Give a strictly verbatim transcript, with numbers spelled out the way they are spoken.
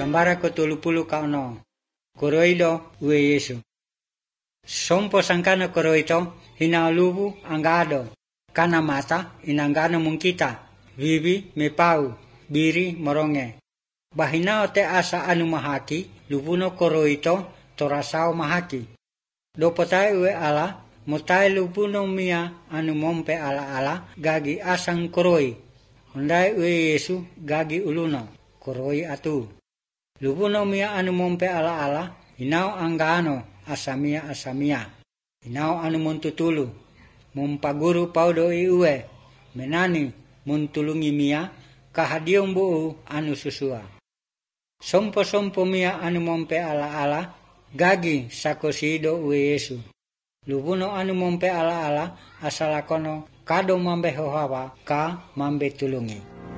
Gambara ko tulupulu kauno. Koroilo ue Yesu. Sompo sangkana koroito hinalubu angado. Kana mata inangano mungkita. Vivi mepau. Biri moronge. Bahinao te asa anu mahaki. Lubuno koroito torasao mahaki. Dopotai ue ala. Motai lubuno mia anu mompe ala ala. Gagi asang koroi. Hondai ue Yesu gagi uluno. Koroi atu. Lubuno mia anu mompe ala ala. Inao anggano asamia asamia. Inao anu montutulu. Mumpaguru paudo iue. Menani muntulungi mia. Kahadiong buu anu susua. Sompo-sompo mia anu mompe ala ala. Gagi sakosido ue Yesu. Lubuno anu mompe ala ala. Asalakono kado mambe hohawa ka mambe tulungi.